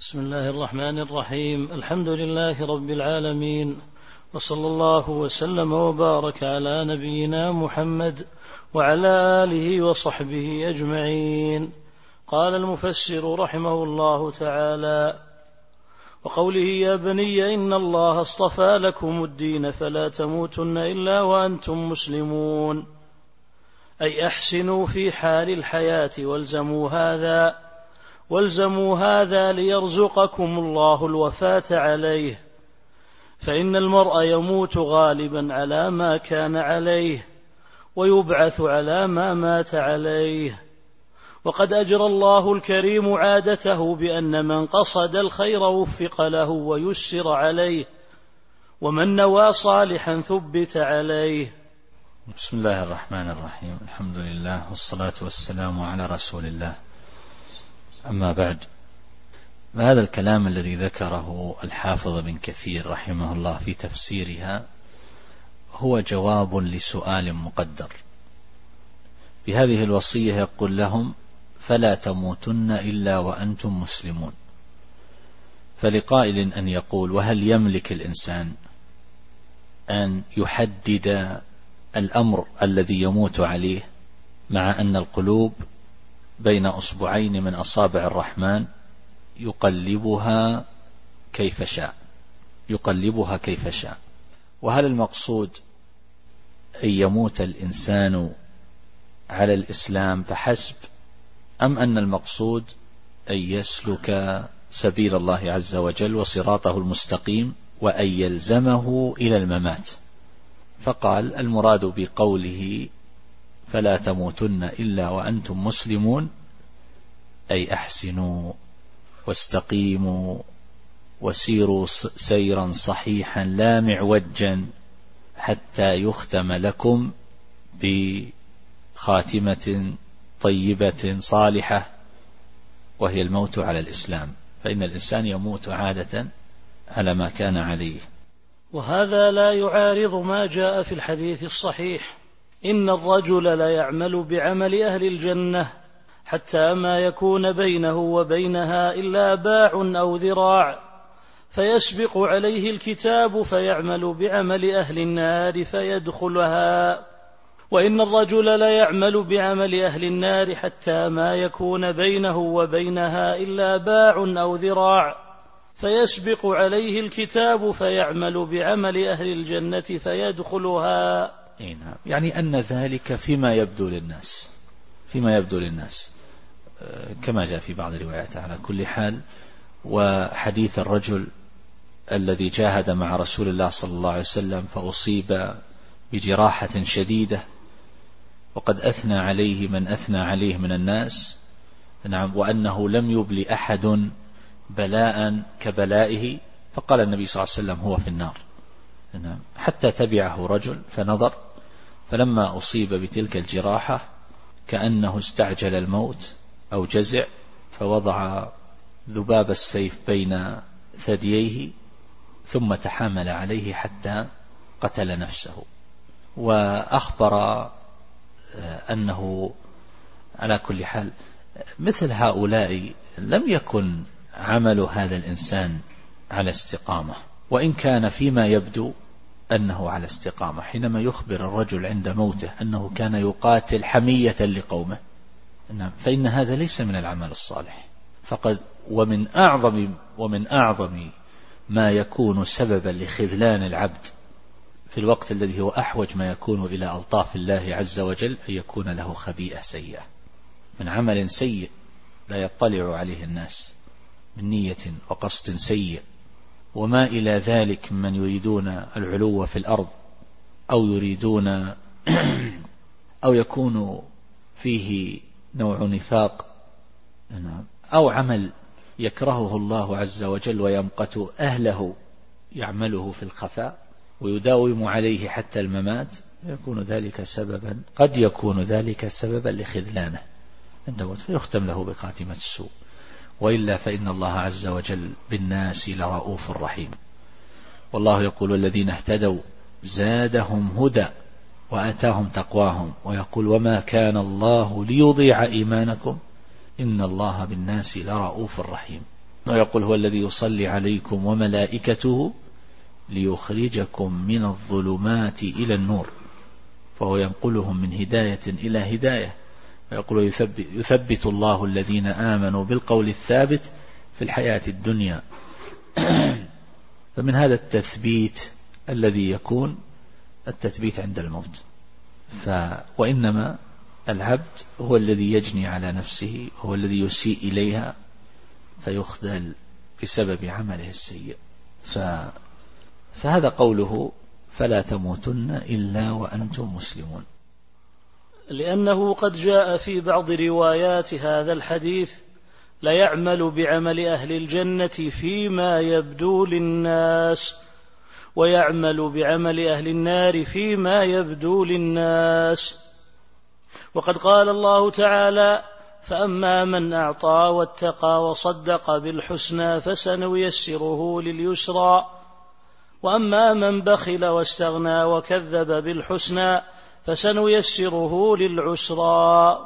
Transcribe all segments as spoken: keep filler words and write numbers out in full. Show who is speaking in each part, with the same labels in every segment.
Speaker 1: بسم الله الرحمن الرحيم. الحمد لله رب العالمين، وصلى الله وسلم وبارك على نبينا محمد وعلى آله وصحبه أجمعين. قال المفسر رحمه الله تعالى: وقوله يا بني إن الله اصطفى لكم الدين فلا تموتن إلا وأنتم مسلمون، أي أحسنوا في حال الحياة والزموا هذا والزموا هذا ليرزقكم الله الوفاة عليه، فإن المرء يموت غالبا على ما كان عليه ويبعث على ما مات عليه. وقد أجرى الله الكريم عادته بأن من قصد الخير وفق له ويسر عليه، ومن نوى صالحا ثبت عليه.
Speaker 2: بسم الله الرحمن الرحيم. الحمد لله والصلاة والسلام على رسول الله. أما بعد، فهذا الكلام الذي ذكره الحافظ بن كثير رحمه الله في تفسيرها هو جواب لسؤال مقدر. بهذه الوصية يقول لهم: فلا تموتن إلا وأنتم مسلمون. فلقائل أن يقول: وهل يملك الإنسان أن يحدد الأمر الذي يموت عليه، مع أن القلوب بين أصبعين من أصابع الرحمن يقلبها كيف شاء يقلبها كيف شاء وهل المقصود أن يموت الإنسان على الإسلام فحسب، أم أن المقصود أن يسلك سبيل الله عز وجل وصراطه المستقيم وأن يلزمه إلى الممات؟ فقال: المراد بقوله فلا تموتن إلا وأنتم مسلمون أي أحسنوا واستقيموا وسيروا سيرا صحيحا لا معوجا حتى يختم لكم بخاتمة طيبة صالحة، وهي الموت على الإسلام، فإن الإنسان يموت عادة على ما كان عليه.
Speaker 1: وهذا لا يعارض ما جاء في الحديث الصحيح: إن الرجل لا يعمل بعمل أهل الجنة حتى ما يكون بينه وبينها إلا باع أو ذراع، فيسبق عليه الكتاب فيعمل بعمل أهل النار فيدخلها. وإن الرجل لا يعمل بعمل أهل النار حتى ما يكون بينه وبينها إلا باع أو ذراع، فيسبق عليه الكتاب فيعمل بعمل أهل الجنة فيدخلها.
Speaker 2: يعني أن ذلك فيما يبدو للناس فيما يبدو للناس كما جاء في بعض الروايات. على كل حال، وحديث الرجل الذي جاهد مع رسول الله صلى الله عليه وسلم فأصيب بجراحة شديدة، وقد أثنى عليه من أثنى عليه من الناس، نعم، وأنه لم يبل أحد بلاء كبلائه، فقال النبي صلى الله عليه وسلم: هو في النار. نعم، حتى تبعه رجل فنظر، فلما أصيب بتلك الجراحة كأنه استعجل الموت أو جزع، فوضع ذباب السيف بين ثدييه ثم تحامل عليه حتى قتل نفسه. وأخبر أنه على كل حال مثل هؤلاء لم يكن عمل هذا الإنسان على استقامة، وإن كان فيما يبدو أنه على استقامة. حينما يخبر الرجل عند موته أنه كان يقاتل حمية لقومه، فإن هذا ليس من العمل الصالح. فقد ومن أعظم ومن أعظم ما يكون سببا لخذلان العبد في الوقت الذي هو أحوج ما يكون إلى ألطاف الله عز وجل أن يكون له خبيئة سيئة من عمل سيء لا يطلع عليه الناس، من نية وقصد سيء، وما إلى ذلك من يريدون العلو في الأرض، أو يريدون أو يكون فيه نوع نفاق، أو عمل يكرهه الله عز وجل ويمقت أهله يعمله في الخفاء ويداوم عليه حتى الممات، يكون ذلك سببا قد يكون ذلك سببا لخذلانه عندما فيختم له بخاتمة السوء. وإلا فإن الله عز وجل بالناس لرؤوف رحيم. والله يقول: الذين اهتدوا زادهم هدى وآتاهم تقواهم، ويقول: وما كان الله ليضيع إيمانكم إن الله بالناس لرؤوف رحيم. ويقول هو الذي يصلي عليكم وملائكته ليخرجكم من الظلمات إلى النور، فهو ينقلهم من هداية إلى هداية. ويقول يثبت, يثبت الله الذين آمنوا بالقول الثابت في الحياة الدنيا. فمن هذا التثبيت الذي يكون التثبيت عند الموت. ف وإنما العبد هو الذي يجني على نفسه، هو الذي يسيء إليها فيخذل بسبب عمله السيء. ف... فهذا قوله فلا تموتن إلا وأنتم مسلمون،
Speaker 1: لأنه قد جاء في بعض روايات هذا الحديث لا يعمل بعمل أهل الجنة فيما يبدو للناس، ويعمل بعمل أهل النار فيما يبدو للناس. وقد قال الله تعالى فأما من أعطى واتقى وصدق بالحسنى فسنيسره لليسرى، وأما من بخل واستغنى وكذب بالحسنى فسنيسره للعسرى.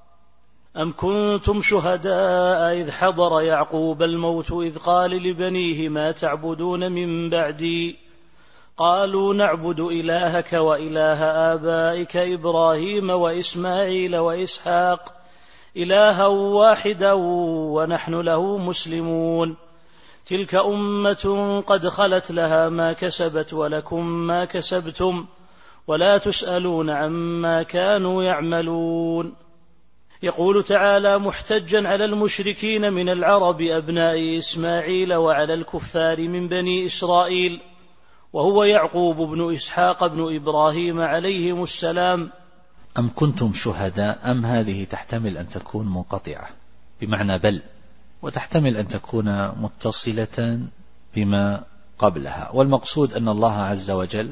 Speaker 1: أم كنتم شهداء إذ حضر يعقوب الموت إذ قال لبنيه ما تعبدون من بعدي قالوا نعبد إلهك وإله آبائك إبراهيم وإسماعيل وإسحاق إلها واحدا ونحن له مسلمون، تلك أمة قد خلت لها ما كسبت ولكم ما كسبتم ولا تسألون عما كانوا يعملون. يقول تعالى محتجا على المشركين من العرب أبناء إسماعيل وعلى الكفار من بني إسرائيل، وهو يعقوب بن إسحاق بن إبراهيم عليهم السلام.
Speaker 2: أم كنتم شهداء، أم هذه تحتمل أن تكون منقطعة بمعنى بل، وتحتمل أن تكون متصلة بما قبلها. والمقصود أن الله عز وجل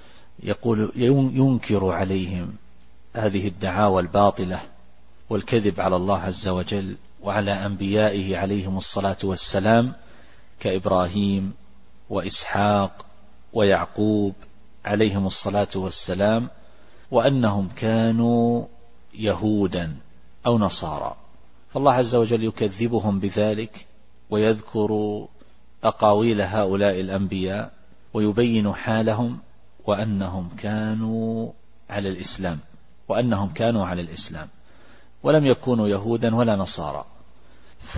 Speaker 2: يقول ينكر عليهم هذه الدعاوى الباطلة والكذب على الله عز وجل وعلى أنبيائه عليهم الصلاة والسلام كإبراهيم وإسحاق ويعقوب عليهم الصلاة والسلام، وأنهم كانوا يهودا أو نصارى. فالله عز وجل يكذبهم بذلك ويذكر أقاويل هؤلاء الأنبياء ويبين حالهم وأنهم كانوا على الإسلام وأنهم كانوا على الإسلام ولم يكونوا يهودا ولا نصارى. ف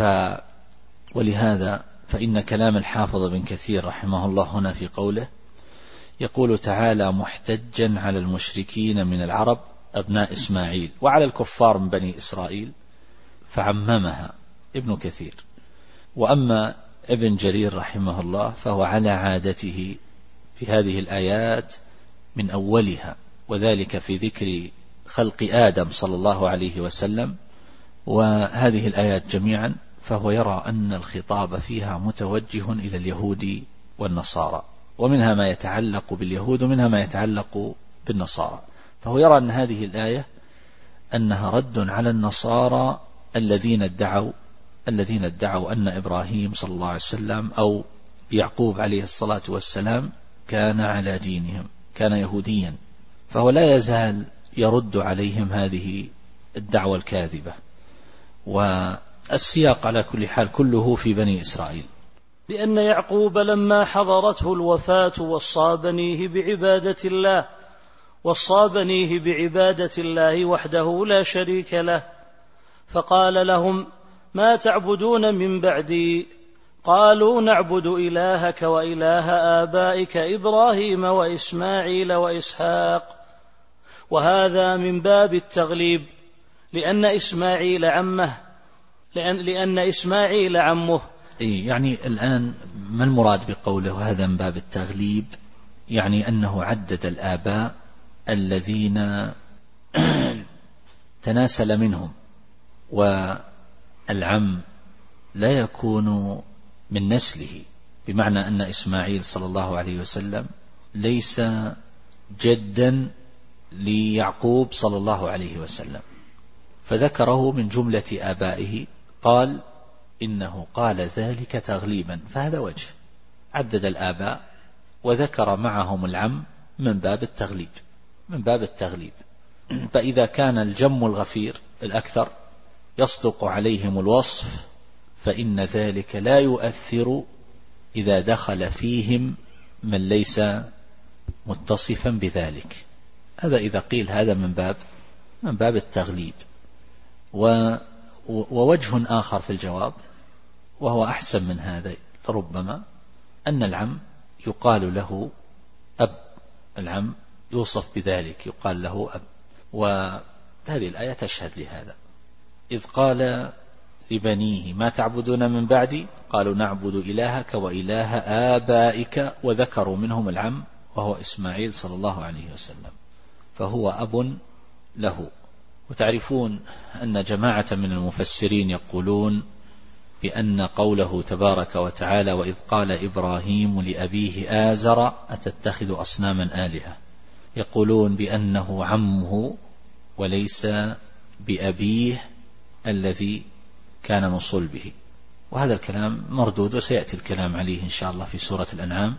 Speaker 2: ولهذا فإن كلام الحافظ بن كثير رحمه الله هنا في قوله يقول تعالى محتجا على المشركين من العرب أبناء إسماعيل وعلى الكفار من بني إسرائيل، فعممها ابن كثير. وأما ابن جرير رحمه الله فهو على عادته في هذه الآيات من أولها، وذلك في ذكر خلق آدم صلى الله عليه وسلم وهذه الآيات جميعا، فهو يرى أن الخطاب فيها متوجه إلى اليهود والنصارى، ومنها ما يتعلق باليهود ومنها ما يتعلق بالنصارى. فهو يرى أن هذه الآية أنها رد على النصارى الذين ادعوا الذين ادعوا أن إبراهيم صلى الله عليه وسلم أو يعقوب عليه الصلاة والسلام كان على دينهم، كان يهوديا. فهو لا يزال يرد عليهم هذه الدعوة الكاذبة. والسياق على كل حال كله في بني إسرائيل.
Speaker 1: لأن يعقوب لما حضرته الوفاة وصى بنيه بعبادة الله وصى بنيه بعبادة الله وحده لا شريك له، فقال لهم ما تعبدون من بعدي قالوا نعبد إلهك وإله آبائك إبراهيم وإسماعيل وإسحاق. وهذا من باب التغليب، لأن إسماعيل عمه لأن, لأن إسماعيل عمه.
Speaker 2: يعني الآن ما المراد بقوله هذا من باب التغليب؟ يعني أنه عدد الآباء الذين تناسل منهم، والعم لا يكون من نسله، بمعنى أن إسماعيل صلى الله عليه وسلم ليس جدا ليعقوب صلى الله عليه وسلم، فذكره من جملة آبائه. قال إنه قال ذلك تغليبا، فهذا وجه، عدد الآباء وذكر معهم العم من باب التغليب من باب التغليب. فإذا كان الجم الغفير الأكثر يصدق عليهم الوصف فإن ذلك لا يؤثر إذا دخل فيهم من ليس متصفا بذلك. هذا إذا قيل هذا من باب من باب التغليب. ووجه آخر في الجواب وهو أحسن من هذا ربما أن العم يقال له أب، العم يوصف بذلك يقال له أب. وهذه الآية تشهد لهذا، إذ قال لبنيه ما تعبدون من بعدي قالوا نعبد إلهك وإله آبائك، وذكروا منهم العم وهو إسماعيل صلى الله عليه وسلم، فهو أب له. وتعرفون أن جماعة من المفسرين يقولون بأن قوله تبارك وتعالى وإذ قال إبراهيم لأبيه آزر أتتخذ أصناما آلهة، يقولون بأنه عمه وليس بأبيه الذي كان من صلبه، وهذا الكلام مردود وسيأتي الكلام عليه إن شاء الله في سورة الأنعام.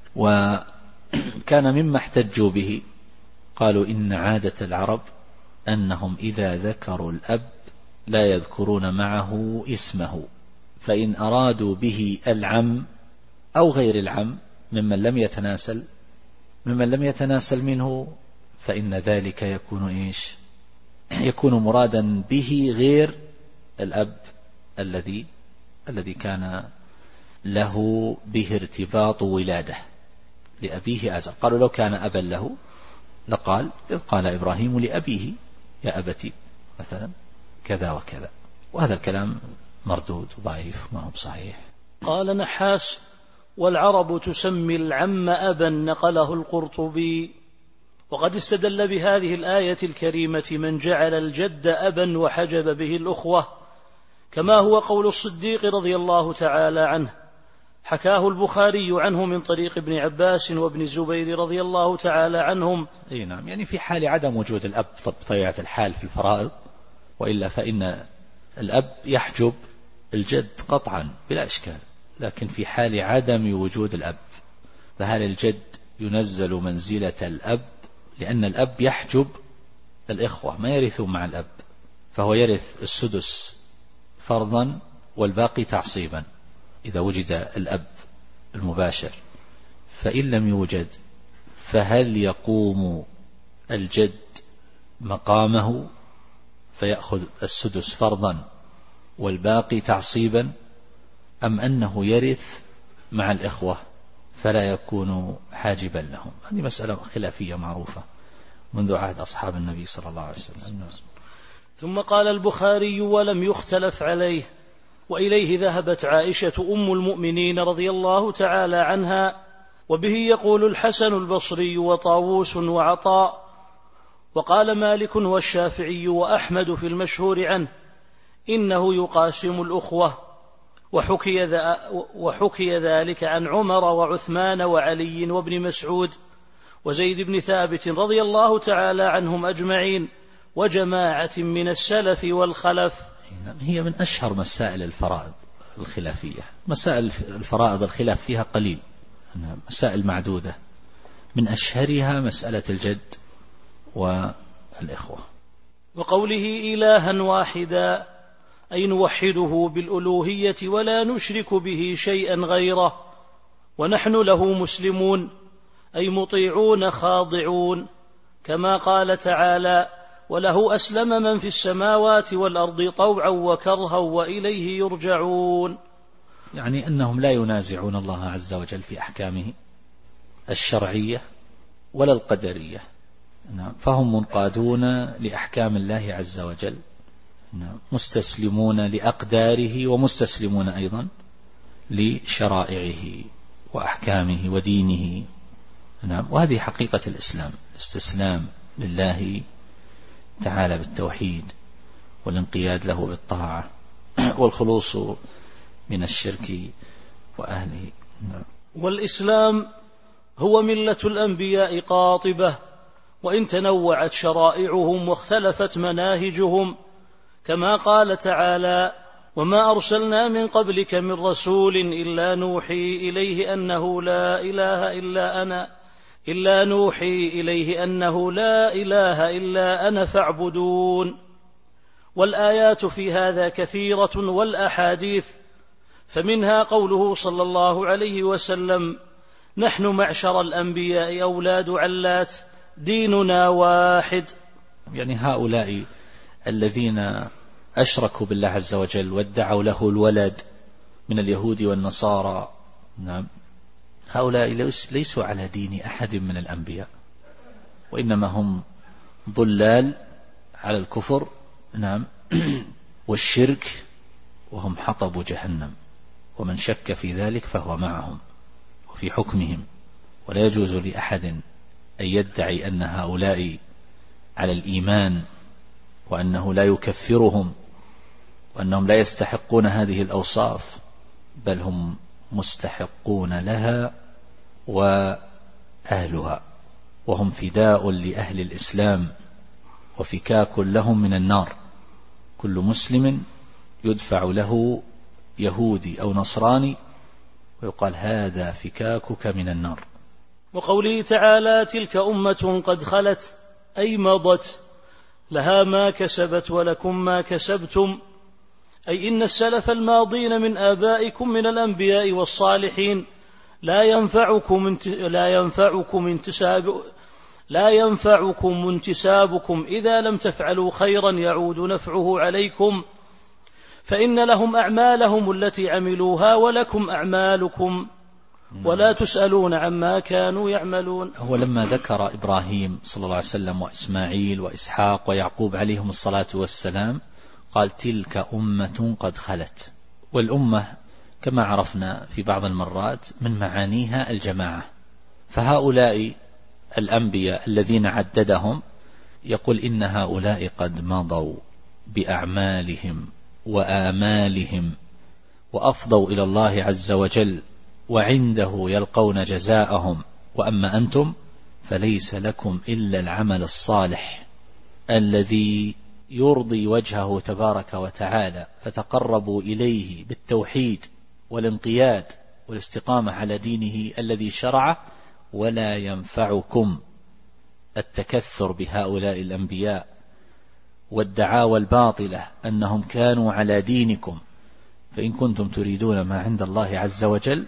Speaker 2: وكان مما احتجوا به قالوا إن عادة العرب أنهم إذا ذكروا الأب لا يذكرون معه اسمه، فإن أرادوا به العم أو غير العم ممن لم يتناسل ممن لم يتناسل منه فإن ذلك يكون إيش؟ يكون مرادا به غير الأب الذي الذي كان له به ارتباط ولادة لأبيه آزر. قالوا لو كان أبا له لقال إذ قال إبراهيم لأبيه يا أبتي مثلا كذا وكذا، وهذا الكلام مردود ضعيف ما هو صحيح.
Speaker 1: قال نحاس والعرب تسمي العم أبا، نقله القرطبي. وقد استدل بهذه الآية الكريمة من جعل الجد أبا وحجب به الأخوة، كما هو قول الصديق رضي الله تعالى عنه، حكاه البخاري عنه من طريق ابن عباس وابن الزبير رضي الله تعالى عنهم.
Speaker 2: أي نعم، يعني في حال عدم وجود الأب بطبيعة الحال في الفرائض، وإلا فإن الأب يحجب الجد قطعا بلا إشكال، لكن في حال عدم وجود الأب فهل الجد ينزل منزلة الأب؟ لأن الأب يحجب الإخوة ما يرثون مع الأب، فهو يرث السدس فرضا والباقي تعصيبا إذا وجد الأب المباشر. فإن لم يوجد فهل يقوم الجد مقامه فيأخذ السدس فرضا والباقي تعصيبا، أم أنه يرث مع الإخوة فلا يكون حاجبا لهم؟ هذه مسألة خلافية معروفة منذ عهد أصحاب النبي صلى الله عليه وسلم.
Speaker 1: ثم قال البخاري ولم يختلف عليه، وإليه ذهبت عائشة أم المؤمنين رضي الله تعالى عنها، وبه يقول الحسن البصري وطاووس وعطاء، وقال مالك والشافعي وأحمد في المشهور عنه إنه يقاسم الأخوة. وحكي, ذا وحكي ذلك عن عمر وعثمان وعلي وابن مسعود وزيد بن ثابت رضي الله تعالى عنهم أجمعين وجماعة من السلف والخلف.
Speaker 2: هي من أشهر مسائل الفرائض الخلافية. مسائل الفرائض الخلاف فيها قليل، مسائل معدودة، من أشهرها مسألة الجد والإخوة.
Speaker 1: وقوله إلها واحدا أي نوحده بالألوهية ولا نشرك به شيئا غيره، ونحن له مسلمون أي مطيعون خاضعون، كما قال تعالى وله أسلم من في السماوات والأرض طوعا وكرها وإليه يرجعون.
Speaker 2: يعني أنهم لا ينازعون الله عز وجل في أحكامه الشرعية ولا القدرية، فهم منقادون لأحكام الله عز وجل، مستسلمون لأقداره ومستسلمون أيضا لشرائعه وأحكامه ودينه. وهذه حقيقة الإسلام، الاستسلام لله تعالى بالتوحيد والانقياد له بالطاعة والخلوص من الشرك وأهله.
Speaker 1: والإسلام هو ملة الأنبياء قاطبة، وإن تنوعت شرائعهم واختلفت مناهجهم، كما قال تعالى وما أرسلنا من قبلك من رسول إلا نوحي إليه أنه لا إله إلا أنا إلا نوحي إليه أنه لا إله إلا أنا فاعبدون. والآيات في هذا كثيرة والأحاديث، فمنها قوله صلى الله عليه وسلم: نحن معشر الأنبياء أولاد علات ديننا واحد.
Speaker 2: يعني هؤلاء الذين أشركوا بالله عز وجل وادعوا له الولد من اليهود والنصارى، نعم، هؤلاء ليسوا على دين أحد من الأنبياء، وإنما هم ضلال على الكفر، نعم، والشرك، وهم حطب جهنم، ومن شك في ذلك فهو معهم وفي حكمهم. ولا يجوز لأحد أن يدعي أن هؤلاء على الإيمان وأنه لا يكفرهم وأنهم لا يستحقون هذه الأوصاف، بل هم مستحقون لها وأهلها، وهم فداء لأهل الإسلام وفكاك لهم من النار. كل مسلم يدفع له يهودي أو نصراني ويقال: هذا فكاكك من النار.
Speaker 1: وقوله تعالى: تلك أمة قد خلت، أي مضت، لها ما كسبت ولكم ما كسبتم، أي إن السلف الماضين من آبائكم من الأنبياء والصالحين لا ينفعكم لا ينفعكم انتساب لا ينفعكم انتسابكم إذا لم تفعلوا خيرا يعود نفعه عليكم، فإن لهم أعمالهم التي عملوها ولكم أعمالكم ولا تسألون عما كانوا يعملون.
Speaker 2: هو لما ذكر إبراهيم صلى الله عليه وسلم وإسماعيل وإسحاق ويعقوب عليهم الصلاة والسلام قال: تلك أمة قد خلت. والأمة كما عرفنا في بعض المرات من معانيها الجماعة، فهؤلاء الأنبياء الذين عددهم يقول إن هؤلاء قد مضوا بأعمالهم وآمالهم وأفضوا إلى الله عز وجل، وعنده يلقون جزاءهم، وأما أنتم فليس لكم إلا العمل الصالح الذي يرضي وجهه تبارك وتعالى، فتقربوا إليه بالتوحيد والانقياد والاستقامة على دينه الذي شرعه، ولا ينفعكم التكثر بهؤلاء الأنبياء والدعاوى الباطلة أنهم كانوا على دينكم. فإن كنتم تريدون ما عند الله عز وجل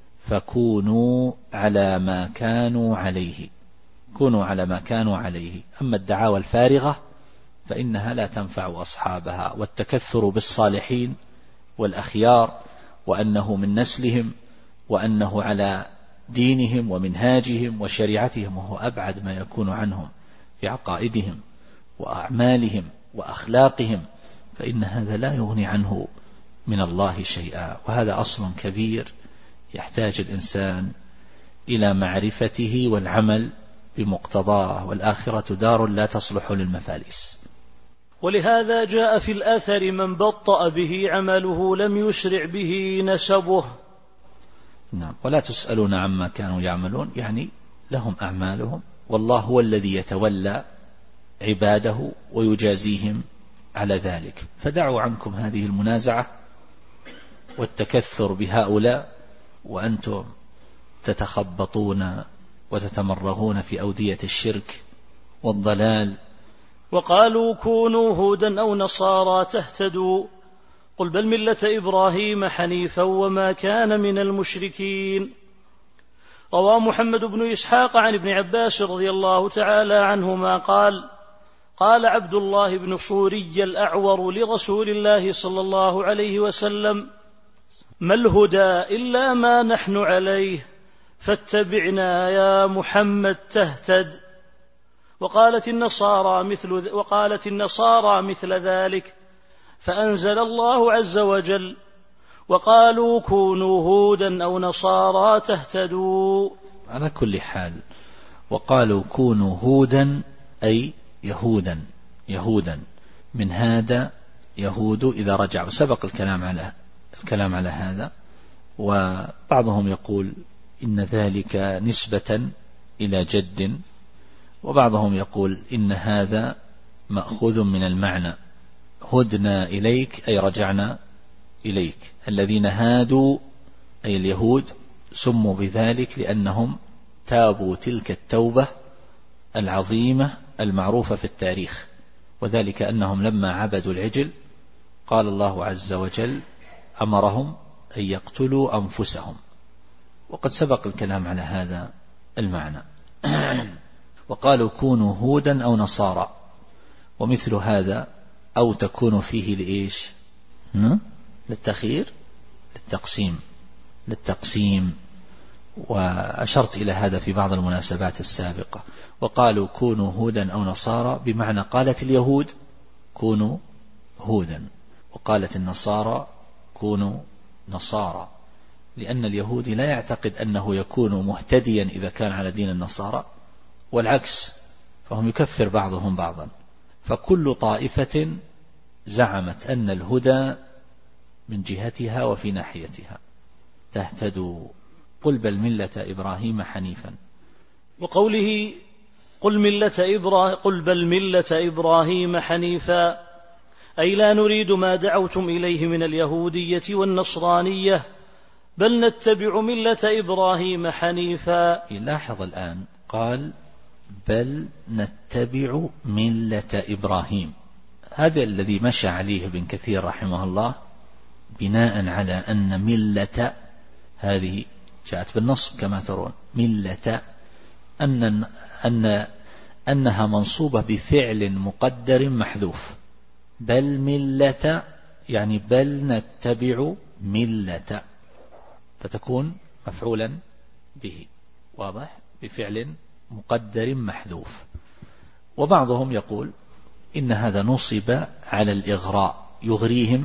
Speaker 2: فكونوا على ما كانوا عليه كونوا على ما كانوا عليه. أما الدعاوى الفارغة فإنها لا تنفع أصحابها، والتكثر بالصالحين والأخيار وأنه من نسلهم وأنه على دينهم ومنهاجهم وشريعتهم، وهو أبعد ما يكون عنهم في عقائدهم وأعمالهم وأخلاقهم، فإن هذا لا يغني عنه من الله شيئا. وهذا أصل كبير يحتاج الإنسان إلى معرفته والعمل بمقتضاه، والآخرة دار لا تصلح للمفاليس.
Speaker 1: ولهذا جاء في الأثر: من بطأ به عمله لم يسرع به نسبه.
Speaker 2: نعم. ولا تسألون عما كانوا يعملون، يعني لهم أعمالهم، والله هو الذي يتولى عباده ويجازيهم على ذلك. فدعوا عنكم هذه المنازعة والتكثر بهؤلاء وأنتم تتخبطون وتتمرغون في أودية الشرك والضلال.
Speaker 1: وقالوا: كونوا هودا أو نصارى تهتدوا، قل بل ملة إبراهيم حنيفا وما كان من المشركين. روى محمد بن إسحاق عن ابن عباس رضي الله تعالى عنهما قال: قال عبد الله بن صوري الأعور لرسول الله صلى الله عليه وسلم: ما الهدى إلا ما نحن عليه، فاتبعنا يا محمد تهتد. وقالت النصارى مثل, وقالت النصارى مثل ذلك، فأنزل الله عز وجل: وقالوا كونوا هودا أو نصارى تهتدوا.
Speaker 2: على كل حال، وقالوا كونوا هودا أي يهودا يهودا من هذا يهود إذا رجعوا. سبق الكلام على الكلام على هذا. وبعضهم يقول إن ذلك نسبة إلى جد، وبعضهم يقول إن هذا مأخوذ من المعنى هدنا إليك أي رجعنا إليك. الذين هادوا أي اليهود سموا بذلك لأنهم تابوا تلك التوبة العظيمة المعروفة في التاريخ، وذلك أنهم لما عبدوا العجل قال الله عز وجل أمرهم أن يقتلوا أنفسهم، وقد سبق الكلام على هذا المعنى. وقالوا كونوا هودا أو نصارى، ومثل هذا أو تكون فيه لإيش؟ للتخيير، للتقسيم للتقسيم وأشرت إلى هذا في بعض المناسبات السابقة. وقالوا كونوا هودا أو نصارى بمعنى قالت اليهود كونوا هودا، وقالت النصارى كونوا نصارى، لأن اليهودي لا يعتقد أنه يكون مهتديا إذا كان على دين النصارى، والعكس، فهم يكفر بعضهم بعضا. فكل طائفة زعمت أن الهدى من جهتها وفي ناحيتها تهتدوا، قل بل ملة إبراهيم حنيفا.
Speaker 1: وقوله قل, ملة إبرا... قل بل ملة إبراهيم حنيفا، أي لا نريد ما دعوتم إليه من اليهودية والنصرانية، بل نتبع ملة إبراهيم حنيفا.
Speaker 2: لاحظ الآن قال بل نتبع ملة إبراهيم، هذا الذي مشى عليه ابن كثير رحمه الله، بناء على أن ملة هذه جاءت بالنصب كما ترون، ملة أن أن أنها منصوبة بفعل مقدر محذوف، بل ملة يعني بل نتبع ملة، فتكون مفعولا به، واضح، بفعل مقدر محذوف. وبعضهم يقول إن هذا نصب على الإغراء، يغريهم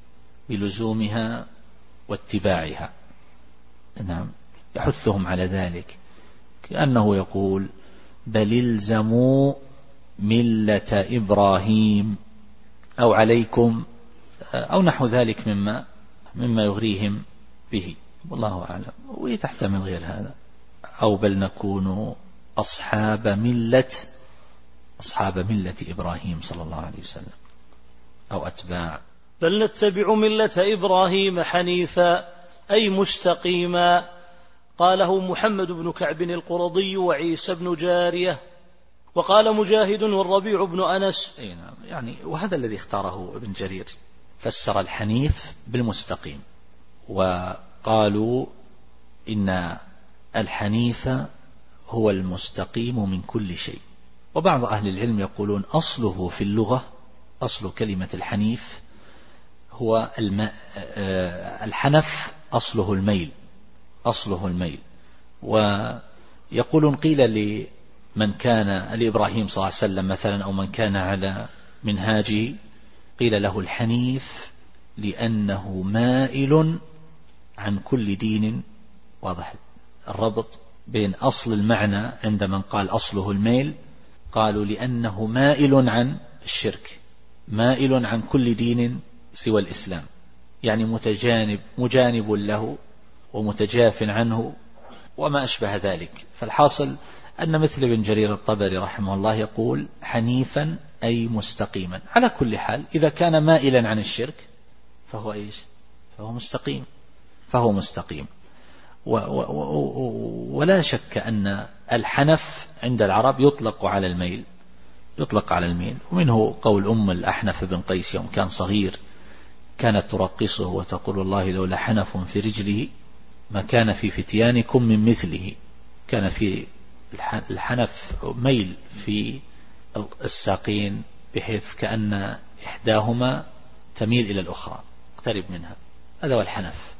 Speaker 2: بلزومها واتباعها، نعم، يحثهم على ذلك، كأنه يقول بل الزموا ملة إبراهيم أو عليكم أو نحو ذلك مما مما يغريهم به، والله أعلم. ويتحتمل غير هذا، أو بل نكون أصحاب ملة أصحاب ملة إبراهيم صلى الله عليه وسلم، أو أتباع.
Speaker 1: بل نتبع ملة إبراهيم حنيفا أي مستقيما، قاله محمد بن كعب القرظي وعيسى بن جارية، وقال مجاهد والربيع بن أنس.
Speaker 2: أي نعم، يعني وهذا الذي اختاره ابن جرير، فسر الحنيف بالمستقيم، وقالوا إن الحنيف هو المستقيم من كل شيء. وبعض أهل العلم يقولون أصله في اللغة، أصل كلمة الحنيف هو الماء، الحنف أصله الميل، أصله الميل. ويقولون قيل لمن كان لإبراهيم صلى الله عليه وسلم مثلا، أو من كان على منهاجه، قيل له الحنيف لأنه مائل عن كل دين. واضح الربط بين أصل المعنى عند من قال أصله الميل، قالوا لأنه مائل عن الشرك، مائل عن كل دين سوى الإسلام، يعني متجانب مجانب له ومتجاف عنه وما أشبه ذلك. فالحاصل أن مثل ابن جرير الطبري رحمه الله يقول حنيفا أي مستقيما. على كل حال إذا كان مائلا عن الشرك فهو إيش؟ فهو مستقيم، فهو مستقيم. و و و ولا شك أن الحنف عند العرب يطلق على الميل، يطلق على الميل. ومنه قول أم الأحنف بن قيس يوم كان صغير كانت ترقصه وتقول الله لولا حنف في رجله ما كان في فتيانكم من مثله. كان في الحنف ميل في الساقين بحيث كأن إحداهما تميل إلى الأخرى، اقترب منها، هذا هو الحنف.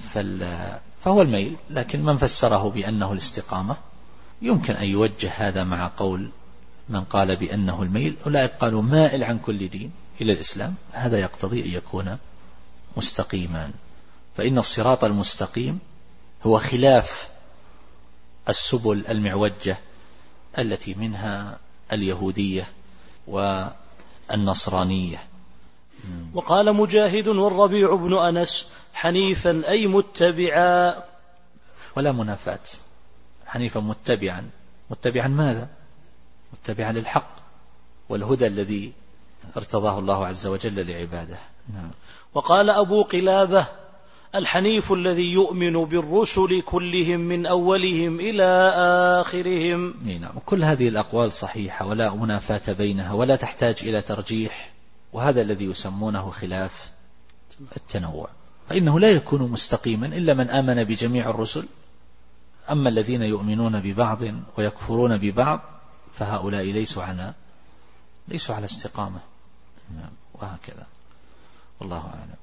Speaker 2: فهو الميل، لكن من فسره بأنه الاستقامة يمكن أن يوجه هذا مع قول من قال بأنه الميل. أولئك قالوا مائل عن كل دين إلى الإسلام، هذا يقتضي أن يكون مستقيما. فإن الصراط المستقيم هو خلاف السبل المعوجة التي منها اليهودية والنصرانية.
Speaker 1: وقال مجاهد والربيع بن أنس حنيفا أي متبعا،
Speaker 2: ولا منافاة، حنيفا متبعا. متبعا ماذا؟ متبعا للحق والهدى الذي ارتضاه الله عز وجل لعباده. نعم.
Speaker 1: وقال أبو قلابة الحنيف الذي يؤمن بالرسل كلهم من أولهم إلى آخرهم.
Speaker 2: نعم. كل هذه الأقوال صحيحة ولا منافاة بينها ولا تحتاج إلى ترجيح، وهذا الذي يسمونه خلاف التنوع. فإنه لا يكون مستقيما إلا من آمن بجميع الرسل. أما الذين يؤمنون ببعض ويكفرون ببعض فهؤلاء ليسوا على ليسوا على استقامة، وهكذا، والله أعلم.